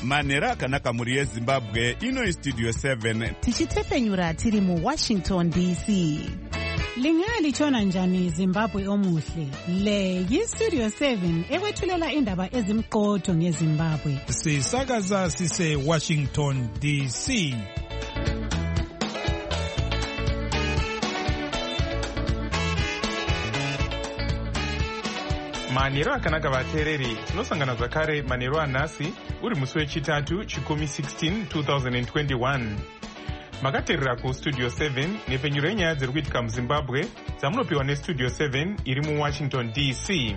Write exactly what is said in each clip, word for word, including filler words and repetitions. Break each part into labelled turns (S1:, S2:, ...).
S1: manhero akanaka mhuri yezimbabwe. Ino Studio seven
S2: tichitepfenyura tiri muWashington D C.
S3: Lingalitshona njani Zimbabwe omuhle? Le yiStudio seven ekwethulela indaba ezimqotho ngeZimbabwe.
S4: Sisakaza sise Washington D C.
S5: Manhero akanaka vateereri, tinosangana zvakare manhero anhasi uri musi wechitatu chikumi sixteen twenty twenty-one. Makateerera kuStudio seven nepfenyuro yenyaya dziri kuitika muZimbabwe dzamunopiwa neStudio seven iri muWashington D C.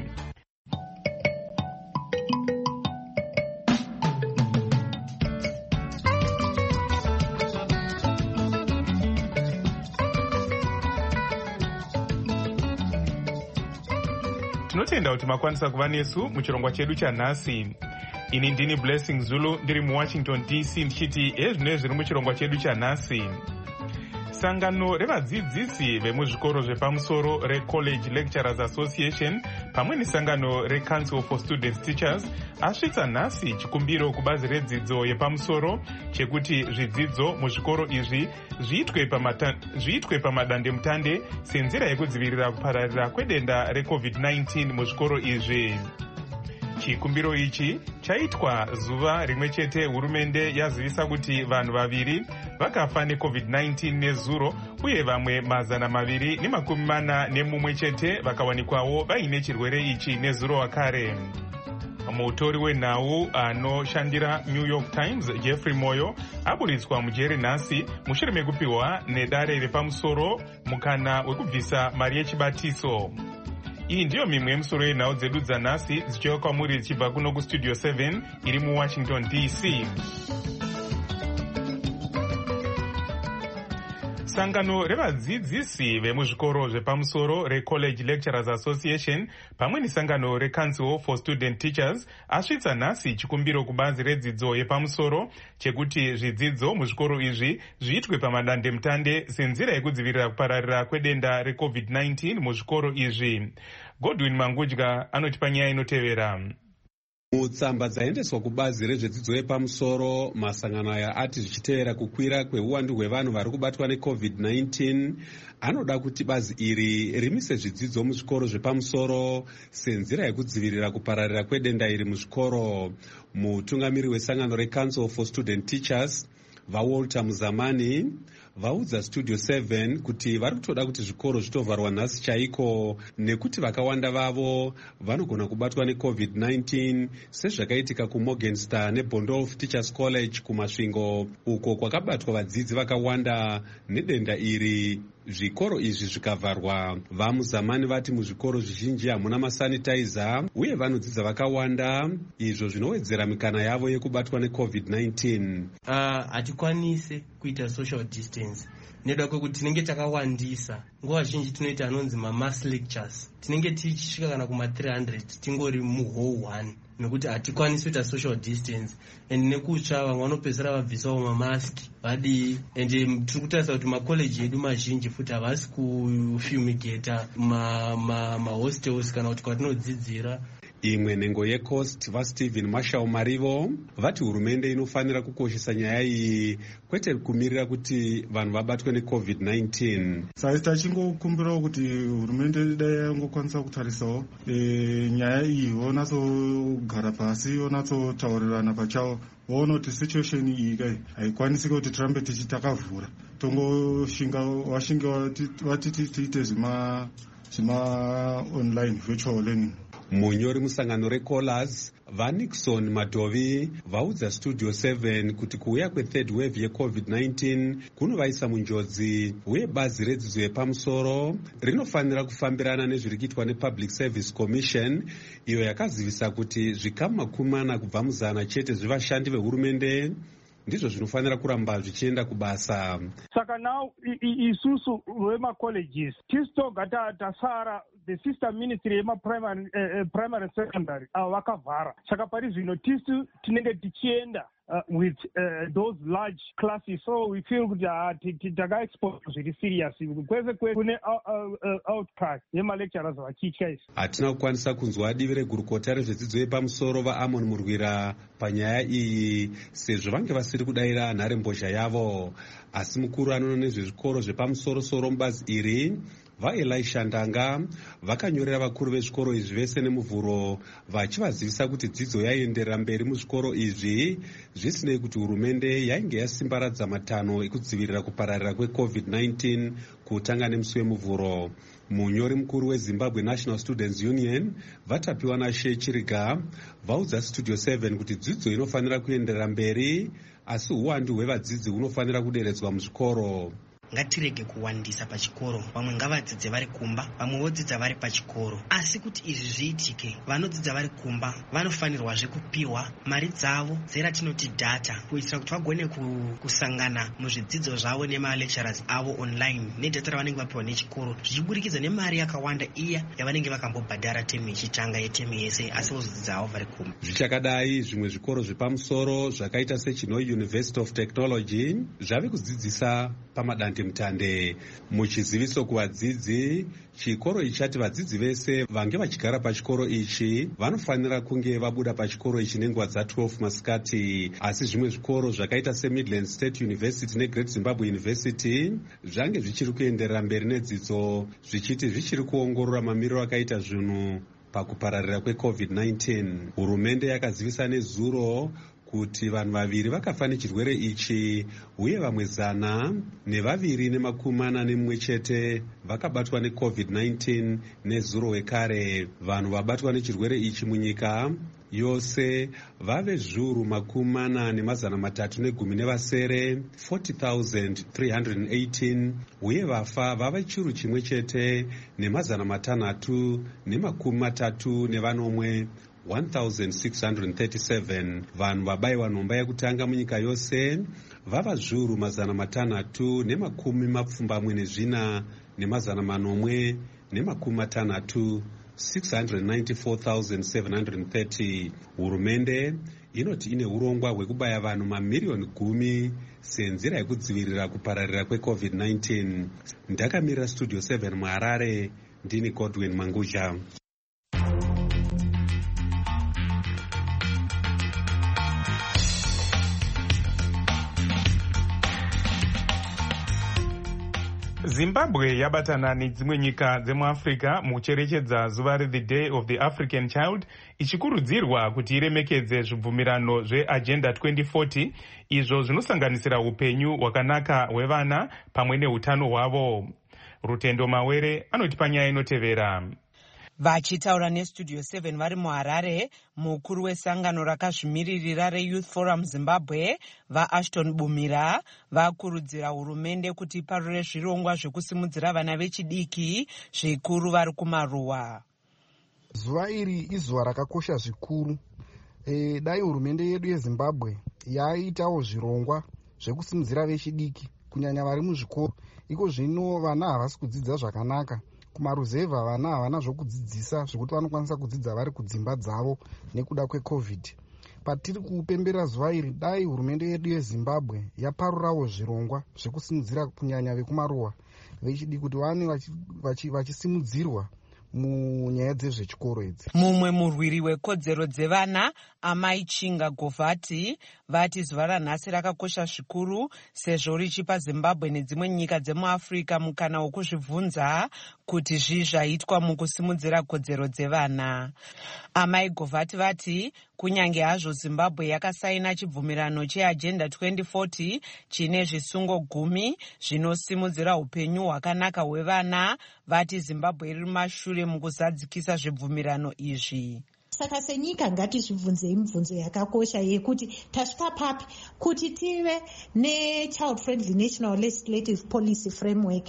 S5: Tinotenda kuti makwanisa kuva nesu muchirongwa chedu chanhasi. Ini ndini Blessing Zulu ndiri muWashington D C ndichiti ezvino zviri muchirongwa chedu chanhasi. Sangano revadzidzisi vemuzvikoro zvepamusoro reCollege Lecturers Association pamwe nesangano reCouncil for Students Teachers asvitsa nhasi chikumbiro kubazi redzidzo yepamusoro chekuti zvidzidzo muzvikoro izvi zviitwe pamata zviitwe pamadandemutande senzira yekudzivirira kupararira kwedenda reCovid nineteen muzvikoro izvi. Chikumbiro ichi chaitwa zuva rimwe chete hurumende yazivisa kuti vanhu vaviri vakafa neCovid nineteen nezuro uye vamwe mazana maviri nemakumi mana nemumwe chete vakawanikwawo vaine chirwere ichi nezuro wakare. Mutori wenhau anoshandira New York Times Jeffrey Moyo aburitswa mujeri nhasi mushure mekupiwa nedare repamusoro mukana wekubvisa mari yechibatiso. Iyi ndiyo mimwe yemusoro yenhau dzedu dzanhasi dzichiuya kwamuri dzichibva kuno kuStudio seven iri muWashington D C. Sangano revadzidzisi vemuzvikoro zvepamusoro reCollege Lecturers Association pamwe nesangano reCouncil for Student Teachers asvitsa nhasi chikumbiro kubazi redzidzo yepamusoro chekuti zvidzidzo muzvikoro izvi zviitwe pamadandemutande senzira yekudzivirira kupararira kwedenda reCovid nineteen muzvikoro izvi. Godwin Mangudya anotipa nyaya inotevera.
S6: Mutsamba dzaendeswa kubazi rezvedzidzo yepamusoro, masangano aya ati zvichiteera kukwira kweuwandu hwevanhu vari kubatwa neCovid nineteen anoda kuti bazi iri rimise zvidzidzo muzvikoro zvepamusoro senzira yekudzivirira kupararira kwedenda iri muzvikoro. Mutungamiri wesangano reCouncil for Student Teachers vaWalter Muzamani vaudza Studio seven kuti vari kutoda kuti zvikoro zvitovharwa nhasi chaiko nekuti vakawanda vavo vanogona kubatwa neCovid nineteen sezvakaitika kuMorgenster neBondolf Teachers College kumasvingo uko kwakabatwa vadzidzi vakawanda nedenda iri. Zvikoro izvi zvikavharwa, vaMuzamani vati muzvikoro zvizhinji hamuna masanitizer uye vanodzidza vakawanda, izvo zvinowedzera mikana yavo yekubatwa neCovid nineteen.
S7: Hatikwanise uh, kuita social distance neda kwekuti tinenge takawandisa. Nguva zhinji tinoita anonzi mamass lectures, tinenge tichisvika kana kuma three hundred tingori muhall one nekuti hatikwanisi kuita social distance, and nekutsva vamwe vanopedzera vabvisawo mamaski vadii, and tiri kutarisa kuti makoleji edu mazhinji futi havasi kufumigata mahostels ma, ma kana kuti kwatinodzidzira.
S6: Imwe nhengo yeCoast vaStephen Marshall Marivo vati hurumende inofanira kukoshesa nyaya iyi kwete kumirira kuti vanhu vabatwe neCovid nineteen.
S8: Saisi tachingokumbirawo kuti hurumende dai yangokwanisa kutarisawo e, nyaya iyi vonatsogara pasi vonatsotaurirana pachavo voona kuti situation iyi kai haikwanisi kuti tirambe tichi takavhura tongoshinga washinga vatiti tiite zvima zvima online virtual learning.
S6: Munyori musangano reCollers vaNixon Madovi vaudza Studio seven kuti kuuya kwethird wave yeCovid nineteen kunovaisa munjodzi uye bazi redzidzo yepamusoro rinofanira kufambirana nezviri kuitwa nePublic Service Commission iyo yakazivisa kuti zvikamu makumi mana kubva muzana chete zvevashandi vehurumende ndizvo zvinofanira kuramba zvichienda kubasa.
S9: Saka now isusu vemacolleges tisitoga tasara the sister ministry yemaprimary uh, primary secondary avo vakavhara. Saka pari zvino tisu tinenge tichienda Uh, with uh, those large classes, so we feel kuti takaexpose zviri serious kwese kwese kune outcast yemalecturers vachitya isi.
S6: Hatina kukwanisa kunzwa divi regurukota rezvedzidzo yepamusoro vaAmon Murwira panyaya iyi sezvo vange vasiri kudayira nharembozha yavo, asi mukuru anoona nezvezvikoro zvepamusoro-soro mubazi iri vaElisha Ndanga vakanyorera vakuru vezvikoro izvi vese nemuvhuro vachivazivisa kuti dzidzo yaienderera mberi muzvikoro izvi zvisinei kuti hurumende yainge yasimbaradza matanho ekudzivirira kupararira kwecovid nineteen kutanga nemusi wemuvhuro. Munyori mukuru weZimbabwe National Students Union vatapiwa naShe Chiriga vaudza Studio seven kuti dzidzo inofanira kuenderera mberi asi uwandu hwevadzidzi hunofanira kuderedzwa muzvikoro.
S10: Ngatirege kuwandisa pachikoro, vamwe ngavadzidze vari kumba, vamwe vodzidza vari pachikoro. Asi kuti izvi zviitike, vanodzidza vari kumba vanofanirwazve kupiwa mari dzavo dzeratinoti data, kuitira kuti vagone kusangana muzvidzidzo zvavo nemalecturers avo online nedata ravanenge vapiwa nechikoro, zvichiburikidza nemari yakawanda iya yavanenge vakambobhadhara temu ichitanga yetemu yese, asi vozodzidza havo vari kumba.
S6: Zvichakadai, zvimwe zvikoro zvepamusoro zvakaita seChinoi University of Technology zvave kudzidzisa pamadande mutande. Muchiziviso kuvadzidzi, chikoro ichi chati vadzidzi vese vange vachigara pachikoro ichi vanofanira kunge vabuda pachikoro ichi nenguva dza12 masikati. Asi zvimwe zvikoro zvakaita seMidland State University neGreat Zimbabwe University zvange zvichiri kuenderera mberi nedzidzo zvichiti zvichiri kuongorora mamiriro akaita zvinhu pakupararira kwecovid nineteen. Hurumende yakazivisa nezuro kuti vanhu vaviri vakafa nechirwere ichi uye vamwe zana nevaviri nemakumi mana nemumwe chete vakabatwa necovid nineteen nezuro wekare. Vanhu vabatwa nechirwere ichi munyika yose vave zviuru makumi mana nemazana matatu negumi nevasere forty thousand three hundred eighteen uye vafa vava chiuru chimwe chete nemazana matanhatu nemakumi matatu nevanomwe one thousand six hundred thirty-seven. Vanhu vabayiwa nhomba yekutanga munyika yose vava zviuru mazana matanhatu nemakumi mapfumbamwe nezvina nemazana manomwe nemakumi matanhatu six hundred ninety-four thousand seven hundred thirty. Hurumende inoti ine urongwa hwekubaya vanhu mamiriyoni gumi senzira yekudzivirira kupararira kwecovid nineteen. Ndakamirira Studio seven muHarare, ndini Godwin Manguja.
S5: Zimbabwe yabatana nedzimwe nyika dzemuAfrica mukucherechedza zuva reThe Day of the African Child, ichikurudzirwa kuti iremekedze zvibvumirano zveAgenda twenty forty izvo zvinosanganisira upenyu hwakanaka hwevana pamwe neutano hwavo. Rutendo Mawere anotipa nyaya inotevera.
S11: Vachitaura neStudio seven vari muHarare, mukuru wesangano rakazvimiririra reYouth Forum Zimbabwe vaAshton Bumira vakurudzira hurumende kuti iparure zvirongwa zvekusimudzira vana vechidiki zvikuru vari kumaruwa.
S12: Zuva iri izuva rakakosha zvikuru. E, dai hurumende yedu yeZimbabwe yaitawo zvirongwa zvekusimudzira vechidiki kunyanya vari muzvikoro. Iko zvino vana havasi kudzidza zvakanaka. Kumaruzevha vana havana zvokudzidzisa zvekuti vanokwanisa kudzidza vari kudzimba dzavo nekuda kwecovid. Patiri kupembera zuva iri, dai hurumende yedu yeZimbabwe yaparurawo zvirongwa zvekusimudzira kunyanya vekumaruwa vechidiki kuti vane vachisimudzirwa munyaya dzezvechikoro idzi.
S11: Mumwe murwiri wekodzero dzevana Amai Chinga Govati vati zuva ranhasi rakakosha zvikuru sezvo richipa Zimbabwe nedzimwe nyika dzemuAfrica mukana wokuzvibvunza kuti zvii zvaitwa mukusimudzira kodzero dzevana. Amai Govati vati kunyange hazvo Zimbabwe yakasaina chibvumirano cheAgenda twenty forty chine zvisungo gumi zvinosimudzira upenyu hwakanaka hwevana, vati Zimbabwe iri mumashure mukuzadzikisa zvibvumirano izvi.
S13: Saka senyika ngatizvibvunzei mibvunzo yakakosha yekuti tasvika papi kuti tive nechild friendly national legislative policy framework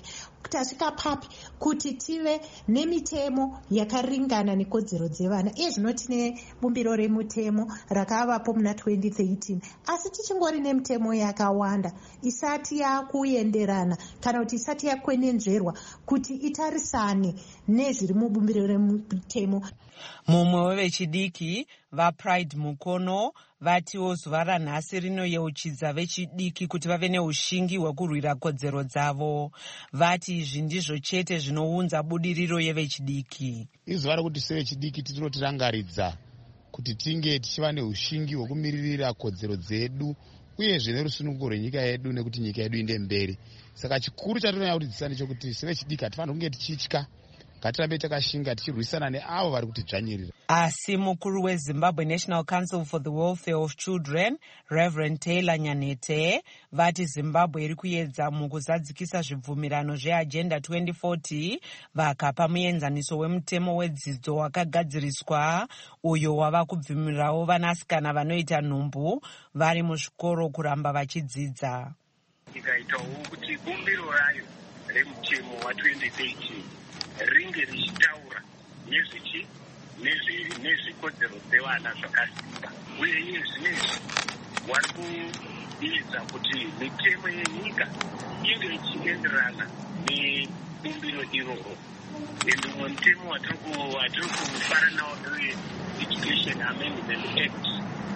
S13: tasvika papi kuti tive nemitemo yakaringana nekodzero dzevana. Iye zvino tine bumbiro remutemo rakavapo muna twenty thirteen, asi tichingori nemitemo yakawanda isati yakuenderana kana kuti isati yakwenenzverwa kuti itarisane nezviri mubumbiro remutemo.
S11: Mumwe wevechidiki vaPride Mukono vatiwo zuva ranhasi rinoyeuchidza vechidiki kuti vave neushingi hwekurwira kodzero dzavo. Vati izvi ndizvo chete zvinounza budiriro yevechidiki.
S14: Izuva rekuti sevechidiki tinotirangaridza kuti tinge tichiva neushingi hwekumiririra kodzero dzedu uyezve nerusununguko rwenyika yedu nekuti nyika yedu inde mberi. Saka chikuru chatinoda kuti tisane chokuti sevechidiki hatifaniri kunge tichitya, ngatirambe takashinga tichirwisana neavo vari kutidzvanyirira.
S11: Asi mukuru weZimbabwe National Council for the Welfare of Children, Reverend Taylor Nyanete, vati Zimbabwe iri kuedza mukuzadzikisa zvibvumirano zveagenda twenty forty vakapa muenzaniso wemutemo wedzidzo wakagadziriswa uyo wava kubvumirawo vanasikana vanoita nhumbu vari muzvikoro kuramba vachidzidza.
S15: Ikaitawo kuti bumbiro rayo remutemo wa twenty thirteen ringe richitaura nezvichi nezvikodzero dzevana zvakasimba, uye iye zvinezvi wari kuedza kuti mitemo yenyika inge ichienderana nebumbiro iroro. Nemumwe mutemo watiri kufara nawo Education Amendment Act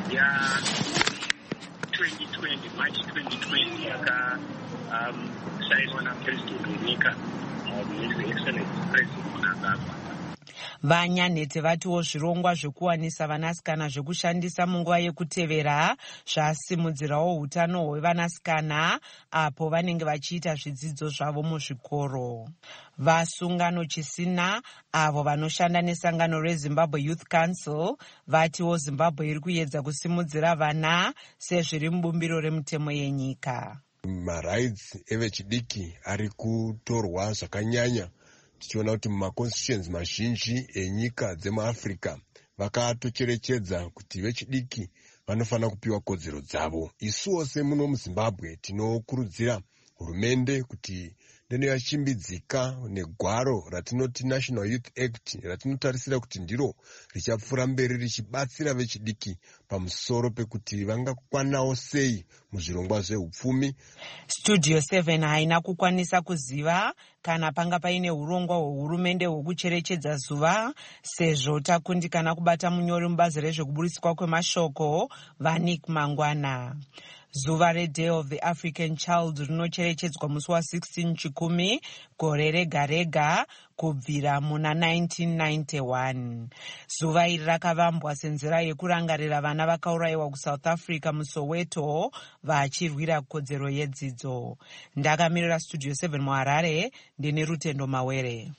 S15: ya twenty twenty, March twenty twenty, yakasainwa napresident wenyika His Excellency President Mnangagwa.
S11: Vanyanete vatiwo zvirongwa zvekuwanisa vanasikana zvekushandisa munguva yekutevera zvasimudzirawo utano hwevanasikana apo vanenge vachiita zvidzidzo zvavo muzvikoro. Vasungano chisina avo vanoshanda nesangano reZimbabwe Youth Council vatiwo Zimbabwe iri kuedza kusimudzira vana sezviri mubumbiro remutemo yenyika.
S16: Marights evechidiki ari kutorwa zvakanyanya, tichiona kuti mumaconstitutions mazhinji enyika dzemuAfrica vakatocherechedza kuti vechidiki vanofanira kupiwa kodzero dzavo. Isuwo semuno muZimbabwe tinokurudzira hurumende kuti ndinoyashimbidzika negwaro ratinoti National Youth Act ratinotarisira kuti ndiro richapfuura mberi richibatsira vechidiki pamusoro pekuti vangakwanawo sei muzvirongwa zveupfumi.
S11: Studio seven haina kukwanisa kuziva kana panga paine urongwa hwehurumende hwekucherechedza zuva, sezvo takundikana kubata munyori mubazi rezvekuburiswa kwemashoko Vanik Mangwana. Zuva reDay of the African Child rinocherechedzwa musi wa sixteen Chikumi gore rega rega kubvira muna nineteen ninety-one. Zuva iri rakavambwa senzira yekurangarira vana vakaurayiwa kuSouth Africa muSoweto vachirwira kodzero yedzidzo. Ndakamirira Studio seven muHarare, ndine Rutendo Mawere.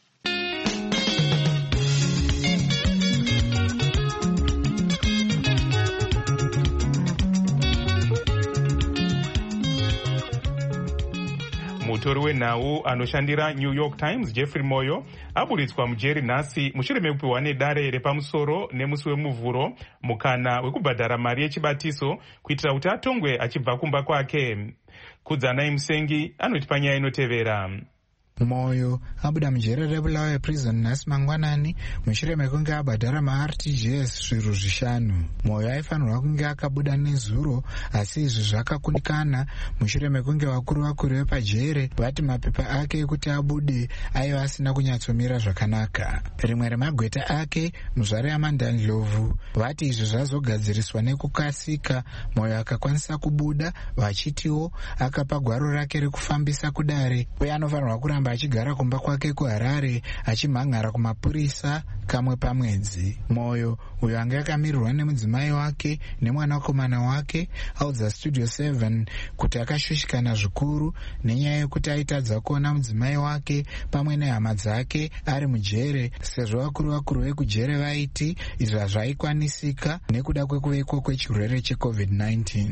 S5: Mutori wenhau anoshandira New York Times Jeffrey Moyo aburitswa mujeri nhasi mushure mekupiwa nedare repamusoro nemusi wemuvhuro mukana wekubhadhara mari yechibatiso kuitira kuti atongwe achibva kumba kwake. Kudzanai Musengi anoti panyaya inotevera.
S17: Moyo abuda mujere rebulawayo prison nhasi mangwanani mushure mekunge abhadhara ma-R T G S zviru zvishanu. Moyo aifanirwa kunge akabuda nezuro, asi izvi zvakakundikana mushure mekunge vakuru vakuru vepajere vati mapepa ake ekuti abude aiva asina kunyatsomira zvakanaka. Rimwe remagweta ake, muzvare yaMandandlovu, vati izvi zvazogadziriswa nekukasika. Moyo akakwanisa kubuda, vachitiwo akapa gwaro rake rekufambisa kudare, uye anofanirwa kuramba achigara kumba kwake kuHarare achimhan'ara kumapurisa kamwe pamwedzi. Moyo, uyo anga akamirirwa nemudzimai wake nemwanakomana wake, audza Studio seven kuti akashushikana zvikuru nenyaya yekuti aitadza kuona mudzimai wake pamwe nehama dzake ari mujere, sezvo vakuru vakuru vekujere vaiti izvi hazvaikwanisika nekuda kwekuvekwa kwechirwere checovid nineteen.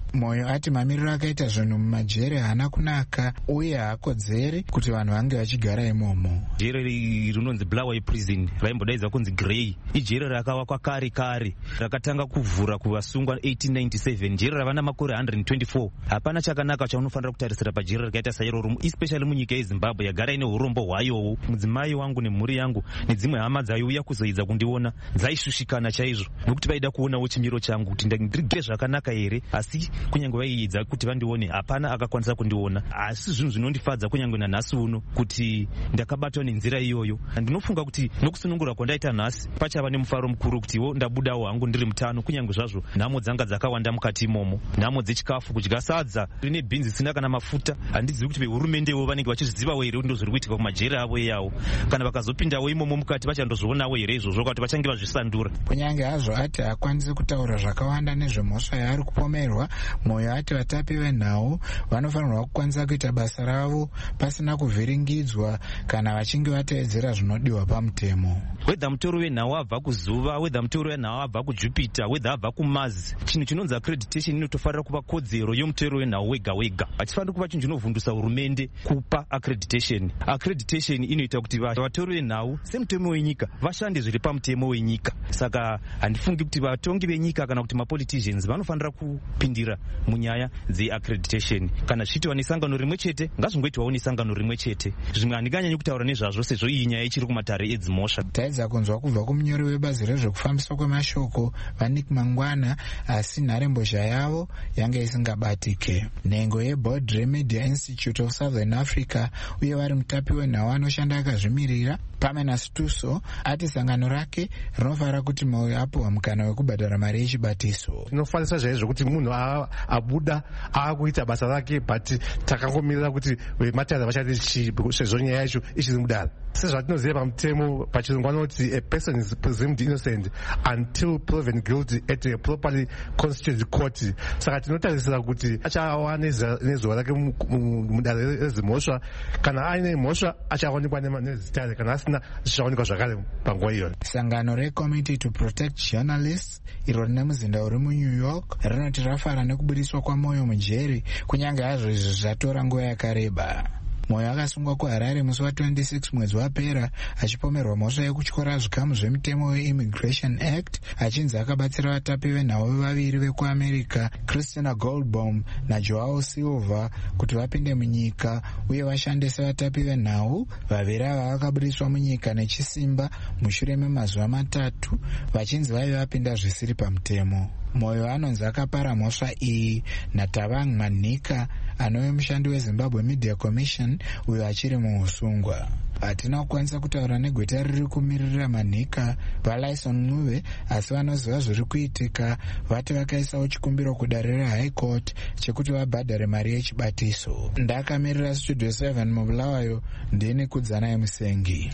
S17: Moyo ati mamiriro akaita zvinhu mumajere haana kunaka uye haakodzeri kuti vanhu vange vachigara imomo.
S18: Jere rinonzi Bulawayo prison raimbodaidza kunzi Grey ijere rakavakwa kare kare rakatanga kuvhura kuvasungwa eighteen ninety-seven. Jere rava namakore one hundred twenty-four. Hapana chakanaka chaunofanira kutarisira pajere rakaita sairoro, especially munyika yeZimbabwe yagara ine urombo hwayowo. Mudzimai wangu nemhuri yangu nedzimwe hama dzaiuya kuzoidza kundiona dzaishushikana chaizvo nokuti vaida kuonawo chimiro changu kuti ndirige zvakanaka here, asi kunyange vaiidza kuti vandione hapana akakwanisa kundiona. Asi zvinhu zvinondifadza kunyange nanhasi uno kuti ndakabatwa nenzira iyoyo. Ndinofunga kuti nokusunungura kwandaita nhasi pachava nemufaro mukuru kutiwo ndabudawo hangu ndiri mutano, kunyange zvazvo nhamo dzanga dzakawanda mukati imomo, nhamo dzechikafu, kudya sadza rine bhinzi isina kana mafuta. Handizivi kuti vehurumendewo vanenge vachizvizivawo here kuti ndozviri kuitika kumajere avo eyawo, kana vakazopindawo imomo mukati vachandozvionawo here izvozvo kuti vachange vazvisandura.
S17: Kunyange hazvo ati hakwanisi kutaura zvakawanda nezvemhosva yaari kupomerwa, Moyo ati vatapi venhau vanofanirwa kukwanisa kuita basa ravo pasina kuvhiringidzwa kana vachinge vateedzera zvinodiwa pamutemo.
S18: Wedha mutoro wenhau abva kuzuva, wedha mutoro wenhau abva kujupiter, wedha abva kumazi, chinhu chinonzi accreditation inotofarira kuva kodzero yomutoro wenhau wega wega. Hachifaniri kuva chinhu chinovhundutsa hurumende kupa accreditation. Accreditation inoita kuti vatori venhau semutemo wenyika vashande zviri pamutemo wenyika. Saka handifungi kuti vatongi venyika kana kuti mapoliticians vanofanira kupindira munyaya dzeaccreditation. Kana zvichitwa nesangano rimwe chete ngazvingoitwawo nesangano rimwe chete. Zvimwe handinganyanyi kutaura nezvazvo sezvo iyi nyaya ichiri kumatare edzimhosva.
S17: Taedza kunzwa kubva kumunyori webazi rezvekufambiswa kwemashoko vaNick Mangwana, asi nharembozha yavo yange isingabatike. Nhengo yeBoard Remedia Institute of Southern Africa uye vari mutapi wenhau anoshanda akazvimirira Pamela Stuso ati sangano rake rinofanira kuti Moyo apiwa mukana wekubhadhara mari yechibatiso.
S19: Tinofanisa zvaizvo kuti munhu abuda aakuita basa rake, but takangomirira kuti matadza vachati sezvo nyaya yacho ichiri mudare. Sezvatinoziva pamutemo pachirungu vanoti a person is presumed innocent until proven guilty at a properly constituted court. Saka tinotarisira kuti achawa nezuva rake mudare rezimhosva. Kana aine mhosva achawanikwa nezitare, kana asina zvichawanikwa zvakare panguva iyoyo.
S17: Sangano reCommittee to Protect Journalists iro rine muzinda uri muNew York rinoti rafara nekubudiswa kwaMoyo mujeri, kunyange hazvo izvi zvatora nguva yakareba. Moyo akasungwa kuHarare musi wa twenty-six mwedzi wapera achipomerwa mhosva yekutyora zvikamu zvemutemo weImmigration Act, achinzi akabatsira vatapi venhau vaviri vekuAmerica Christina Goldbaum naJoao Silva kuti vapinde munyika uye vashande sevatapi venhau. Vaviri ava vakabudiswa munyika nechisimba mushure memazuva matatu vachinzi vaive vapinda zvisiri pamutemo. Moyo anonzi akapara mhosva iyi naTavang Manika anove mushandi weZimbabwe Media Commission uyo achiri muusungwa. Hatina kukwanisa kutaura negweta riri kumirira Manika vaLyson Nuve, asi vanoziva zviri kuitika vati vakaisawo chikumbiro kudare reHigh Court chekuti vabhadhare mari yechibatiso. Ndakamirira Studio seven muBulawayo, ndini Kudzana Musengi.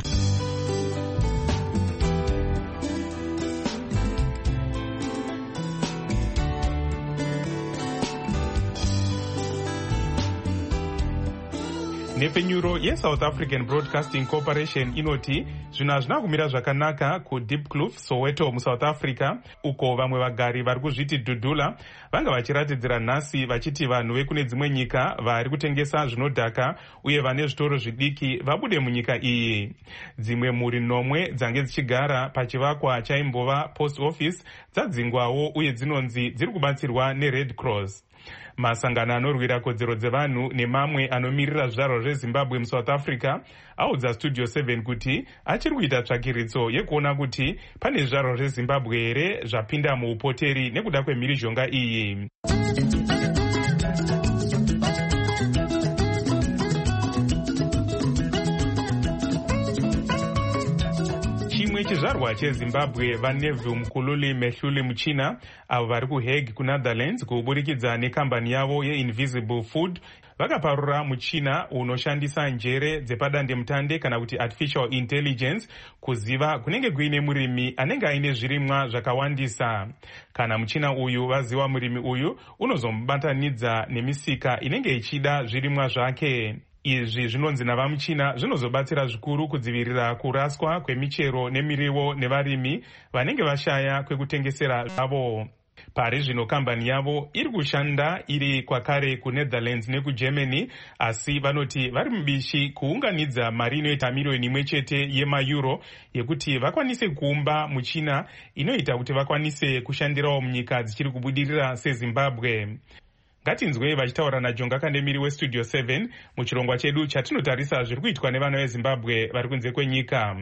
S5: Nepfenyuro yeSouth African Broadcasting Corporation inoti zvinhu hazvina kumira zvakanaka kuDiepkloof Soweto muSouth Africa, uko vamwe vagari vari kuzviti dhudhula vanga vachiratidzira nhasi vachiti vanhu vekune dzimwe nyika vari kutengesa zvinodhaka uye vane zvitoro zvidiki vabude munyika iyi. Dzimwe mhuri nomwe dzange dzichigara pachivakwa chaimbova post office dzadzingwawo uye dzinonzi dziri kubatsirwa neRed Cross. Masangano anorwira kodzero dzevanhu nemamwe anomirira zvizvarwa zveZimbabwe muSouth Africa audza Studio seven kuti achiri kuita tsvakiritso yekuona kuti pane zvizvarwa zveZimbabwe here zvapinda muupoteri nekuda kwemhirizhonga iyi. Chimwe chizvarwa cheZimbabwe vaNeville Mkhululi Mehluli Muchina avo vari kuHague kuNetherlands kuburikidza nekambani yavo yeInvisible Food vakaparura muchina unoshandisa njere dzepadandemutande kana kuti artificial intelligence kuziva kunenge kuine murimi anenge aine zvirimwa zvakawandisa. Kana muchina uyu vaziva murimi uyu unozomubatanidza nemisika inenge ichida zvirimwa zvake. Izvi zvinonzi navamuchina zvinozobatsira zvikuru kudzivirira kuraswa kwemichero nemiriwo nevarimi vanenge vashaya kwekutengesera zvavo. pari zvino kambani yavo iri kushanda iri kwakare kuNetherlands nekuGermany, asi vanoti vari mubishi kuunganidza mari inoita miriyoni imwe chete yemaeuro yekuti vakwanise kuumba muchina inoita kuti vakwanise kushandirawo munyika dzichiri kubudirira seZimbabwe. Ngatinzwei vachitaura naJonga Kandemiri weStudio seven muchirongwa chedu chatinotarisa zviri kuitwa nevana veZimbabwe vari kunze kwenyika.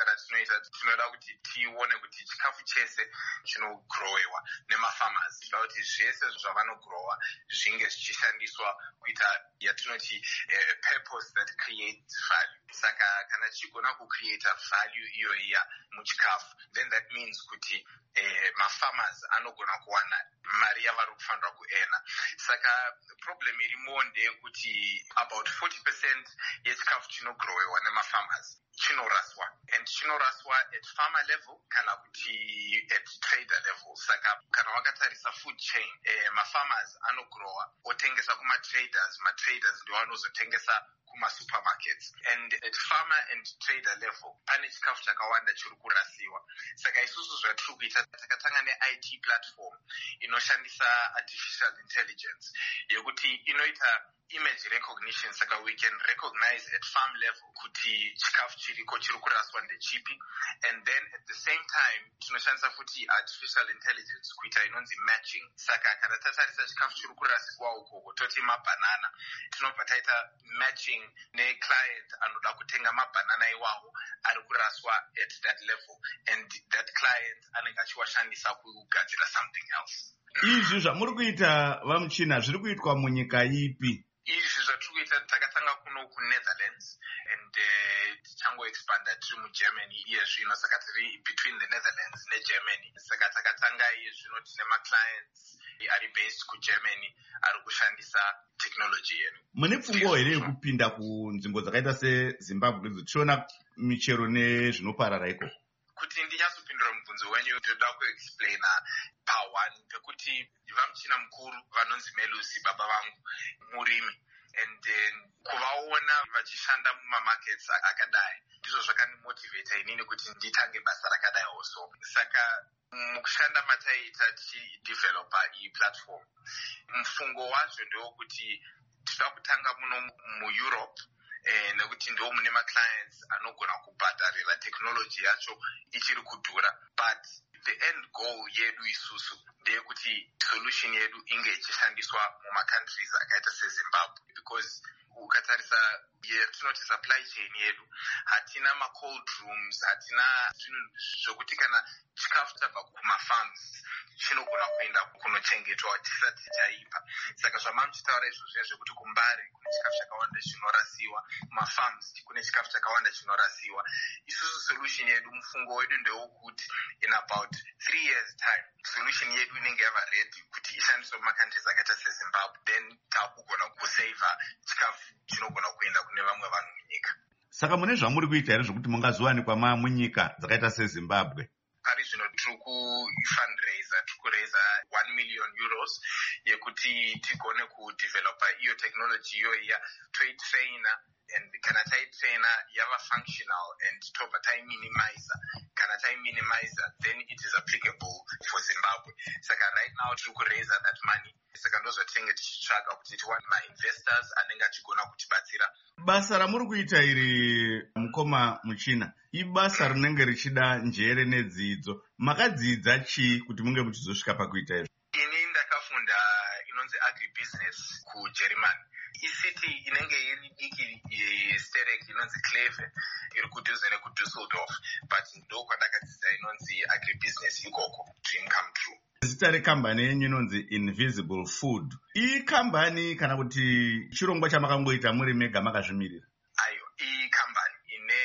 S20: Tinoda kuti tione kuti chikafu chese chinogrowewa nemafarmers kuti zvese zvavanogrowa zvinge zvichishandiswa kuita yatinoti uh, purpose that creates value. Saka kana chigona kucreata value iyoyiya muchikafu, then that means kuti uh, mafarmers anogona kuwana mari yavari kufanira kuena. Saka problem irimo ndeyekuti about forty percent yechikafu chinogrowewa nemafarmers chinoraswa, and chinoraswa at farmer level kana kuti at trader level. Saka kana wakatarisa food chain, eh, mafarmers anogrowa otengesa kuma traders, ma traders ndio vanozotengesa kuma supermarkets, and at farmer and trader level pane chikafu chakawanda chiri kurasiwa. Saka isusu zvatiri kuita takatanga ne-I T platform inoshandisa artificial intelligence yekuti inoita image recognition, saka we can recognize at farm level kuti chikafu chiriko chiri kuraswa ndechipi, and then at the same time tinoshandisa futi artificial intelligence kuita inonzi matching. Saka kana tatarisa chikafu chiri kuraswa ukoko toti mabanana, tinobva taita matching ne-client anoda kutenga mabanana iwawo ari kuraswa at that level, and that client anenge achiwashandisa kugadzira something else.
S1: Izvi zvamuri kuita vamuchina zviri kuitwa munyika ipi?
S20: Izvi zvatiri kuita takatanga kuno kuNetherlands, and uh, tichangoexpanda tiri muGermany iye zvino, saka tiri between the Netherlands neGermany. Saka takatanga iye zvino tine maclients ari based kuGermany ari kushandisa technology yedu.
S1: Mune pfungwa here yekupinda kunzvimbo dzakaita seZimbabwe tichiona michero nezvinoparara iko?
S20: Kuti ndinyatsopindura mubvunzo wenyu ndoda kuexplaina paone pekuti vamuchina mukuru vanonzi Melusi baba vangu murimi, and uh, kuvaona vachishanda mumamarkets akadai ndizvo zvakandimotivata inini kuti nditange basa rakadai also. Saka mukushanda mataita tichidevelopa iyi platform, mufungo wazvo ndewokuti tinoda kutanga muno muEurope, Eh, nekuti ndo mune maclients anogona kubhadharira technology yacho ichiri kudhura, but the end goal yedu isusu ndeyekuti solution yedu inge ichishandiswa mumacountries akaita seZimbabwe, because ukatarisa yetinoti supply chain yedu hatina ma-cold rooms, hatina zvokuti kana chikafu chabva kumafarms chinogona kuenda kunochengetwa chisati chaibva. Saka zvamamuchitaura izvozvo zvekuti kumbari kune chikafu chakawanda chinorasiwa, mafarms kune chikafu chakawanda chinorasiwa. Isusu solution yedu, mufungo wedu ndewokuti in about three years time solution yedu inenge yava ready kuti ishandiswe mumakountries akaita seZimbabwe, then takugona kusavha chikafu chinogona kuenda kune vamwe vanhu munyika.
S1: Saka mune zvamuri kuita here zvokuti mungazowanikwa munyika dzakaita seZimbabwe?
S20: Pari zvino tiri kufundraiser, tiri kuraisa one million euros yekuti tigone kudevelopa iyo technology iyoyiya, toitraina, and kana taitraina yava functional and tobva taiminimizer. Kana taiminimizer, then it is applicable for Zimbabwe. Saka right now tiri kuraisa that money. Saka ndozvatinenge tichitsvaga kuti tiwane ma-investors anenge achigona kutibatsira.
S1: Basa ramuri kuita iri mukoma muchina ibasa rinenge richida njere nedzidzo. Makadzidza chii kuti munge muchizosvika pakuita izvo?
S20: Ini ndakafunda inonzi agribusiness kuGermany. Isiti inenge iri diki yesterek inonzi Kleve iri kudhuze nekuDusseldorf, but ndo kwandakadzidza inonzi agribusiness ikoko, dream come true.
S1: Zita rekambani yenyu inonzi Invisible Food. Iyi kambani kana kuti chirongwa chamakangoita muri mega makazvimirira?
S20: Ayo, iyi kambani ine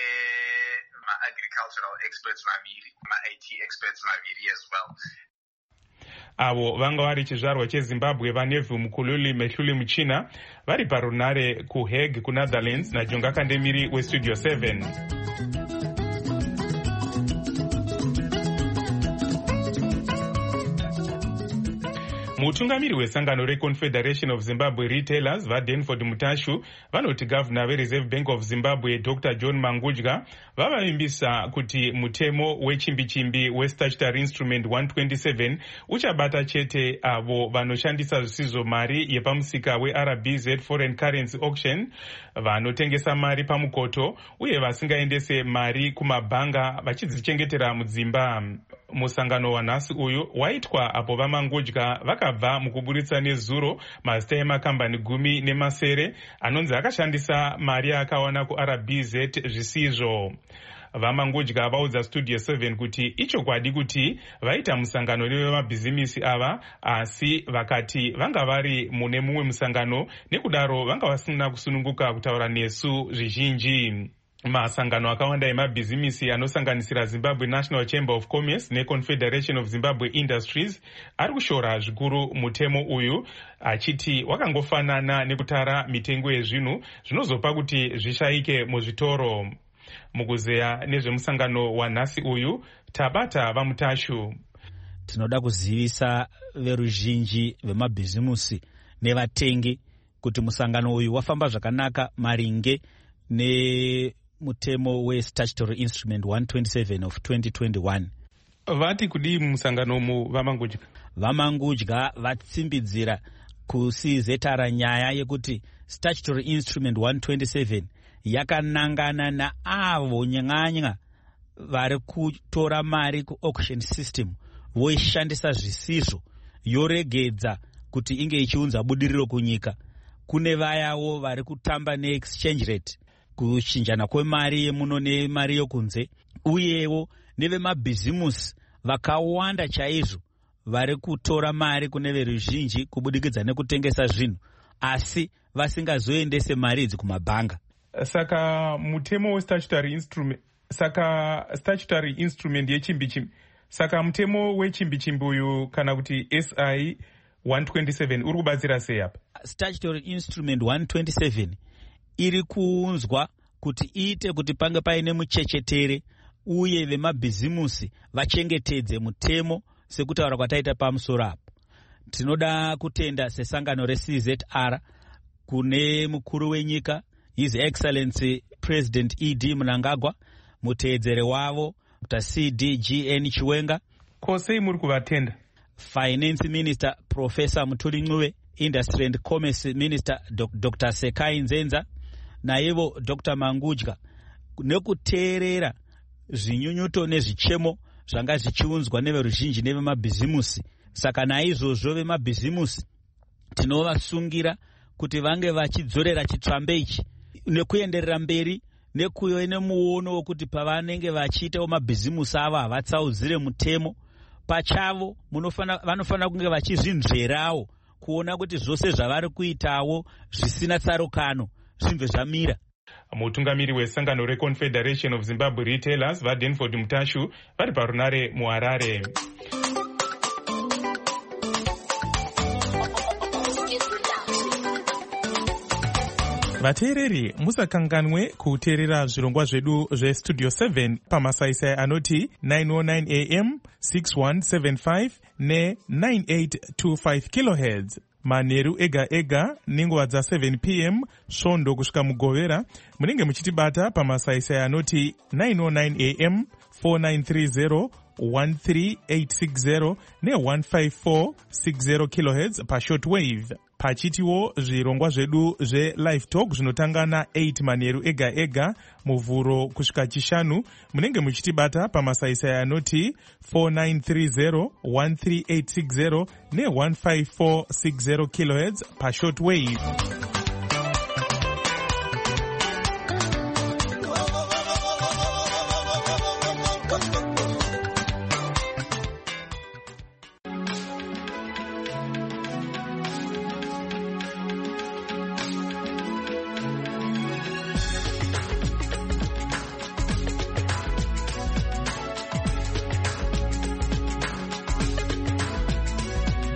S20: ma-agricultural experts maviri, ma-I T experts maviri as well.
S5: Avo vanga vari chizvarwa cheZimbabwe vanevhu Mukululi Mehluli Muchina vari parunare kuHague kuNetherlands naJonga Kandemiri weStudio seven. mutungamiri wesangano reconfederation of zimbabwe retailers vadenford mutashu vanoti gavhuna vereserve bank of zimbabwe dr john mangudya vavavimbisa kuti mutemo wechimbi-chimbi westatutory instrument one twenty-seven uchabata chete avo vanoshandisa zvisizvo mari yepamusika weR B Z foreign currency auction, vanotengesa mari pamukoto uye vasingaendese mari kumabhanga vachidzichengetera mudzimba. Musangano wanhasi uyu waitwa apo vamangudya vakabva mukuburitsa nezuro mazita emakambani gumi nemasere anonzi akashandisa mari akawana kuR B Z zvisizvo. Vamangudya vaudza studio seven kuti ichokwadi kuti vaita musangano nevemabhizimisi ava, asi vakati vanga vari mune mumwe musangano, nekudaro vanga vasina kusununguka kutaura nesu zvizhinji. Masangano akawanda emabhizimisi anosanganisira Zimbabwe National Chamber of Commerce neConfederation of Zimbabwe Industries ari kushora zvikuru mutemo uyu, achiti wakangofanana nekutara mitengo yezvinhu zvinozopa kuti zvishayike muzvitoro. Mukuzeya nezvemusangano wanhasi uyu, tabata vamutashu.
S21: Tinoda kuzivisa veruzhinji vemabhizimusi nevatengi kuti musangano uyu wafamba zvakanaka maringe ne mutemo we statutory instrument one twenty-seven of twenty twenty-one.
S5: Vati kudi musangano mu vamangudya?
S21: Vamangudya vatsimbidzira kusizetara nyaya yekuti statutory instrument one twenty-seven yakanangana na avo nyang'anya vari kutora mari ku auction system voishandisa zvisizvo, yoregedza kuti inge ichiunza budiriro kunyika. Kune vayawo vari kutamba neexchange rate, kuchinjana kwemari yemuno nemari yokunze, uyewo nevemabhizimusi vakawanda chaizvo vari kutora mari kune veruzhinji kubudikidza nekutengesa zvinhu, asi vasingazoendese mari idzi kumabhanga.
S5: Saka mutemo we statutory instrument saka statutory instrument yechimbi-chimbi saka mutemo wechimbi-chimbi uyu kana kuti S I one twenty-seven uri kubatsira sei apa?
S21: Statutory instrument one twenty-seven iri kuunzwa kuti iite kuti pange paine muchechetere uye vemabhizimusi vachengetedze mutemo sekutaura kwataita pamusoro apo. Tinoda kutenda sesangano re-C Z R kune mukuru wenyika His Excellency President E D Mnangagwa, muteedzere wavo Doctor C D G N Chiwenga.
S5: Kosei muri kuvatenda?
S21: Finance Minister Professor Mutuli Ncube, Industry and Commerce Minister Doctor Sekai Nzenza, naivo Doctor Mangudya, nekuteerera zvinyunyuto nezvichemo zvanga zvichiunzwa neveruzhinji nevemabhizimusi. Saka naizvozvo vemabhizimusi tinovasungira kuti vange vachidzorera chitsvambe ichi nekuenderera mberi nekuve nemuono wokuti pavanenge vachiitawo mabhizimusi avo havatsaudzire mutemo pachavo, vanofanira kunge vachizvinzverawo kuona kuti zvose zvavari kuitawo zvisina tsarukano zvimve zvamira.
S5: Mutungamiri wesangano reConfederation of Zimbabwe Retailers vaDenford Mutashu vari parunare muHarare. Vateereri, musakanganwe kuteerera zvirongwa zvedu zvestudio seven pamasaisai anoti nine oh nine A M, six one seven five ne nine eight two five kilohertz. Manheru ega ega nenguva dza seven P M svondo kusvika mugovera munenge muchitibata pamasaisai anoti nine oh nine A M, four nine three zero one three eight six zero ne one five four six zero kilohertz pashort wave. Pachitiwo zvirongwa zvedu zve-live talk zvinotanga na eight manheru ega ega muvhuro kusvika chishanu munenge muchitibata pamasaisai anoti four nine three zero one three eight six zero ne one five four six zero kilohertz pashort wave.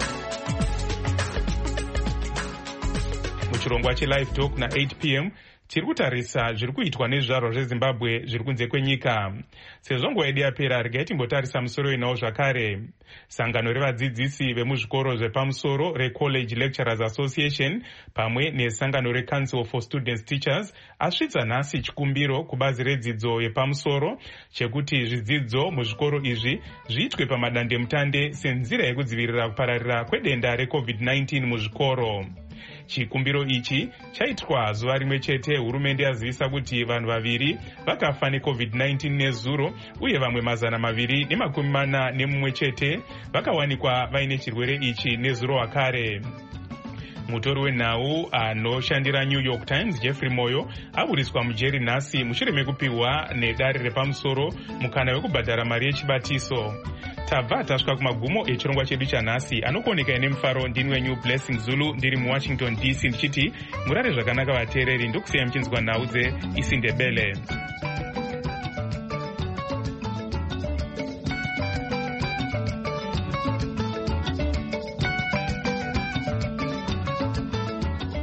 S5: Chirongwa che live talk na eight P M tiri kutarisa zviri kuitwa nezvizvarwa zvezimbabwe zviri kunze kwenyika. Sezvo nguva yedu yapera, regai timbotarisa musoro inawo zvakare. Sangano revadzidzisi vemuzvikoro zvepamusoro reCollege Lecturers Association pamwe nesangano reCouncil for Students Teachers asvitsa nhasi chikumbiro kubazi redzidzo yepamusoro chekuti zvidzidzo muzvikoro izvi zviitwe pamadandemutande senzira yekudzivirira kupararira kwedenda recovid nineteen muzvikoro. Chikumbiro ichi chaitwa zuva rimwe chete hurumende yazivisa kuti vanhu vaviri vakafa necovid nineteen nezuro, uye vamwe mazana maviri nemakumi mana nemumwe chete vakawanikwa vaine chirwere ichi nezuro wakare. Mutori wenhau anoshandira New York Times Jeffrey Moyo aburiswa mujeri nhasi mushure mekupiwa nedare repamusoro mukana wekubhadhara mari yechibatiso. Tabva tasvika kumagumo echirongwa chedu chanhasi. Anokuoneka ine mufaro ndini wenyu Blessing Zulu ndiri muWashington D C ndichiti murare zvakanaka vateereri, ndokusiyai muchinzwa nhau dzeIsindebele.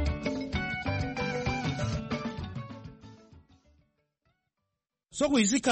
S4: Sokuisika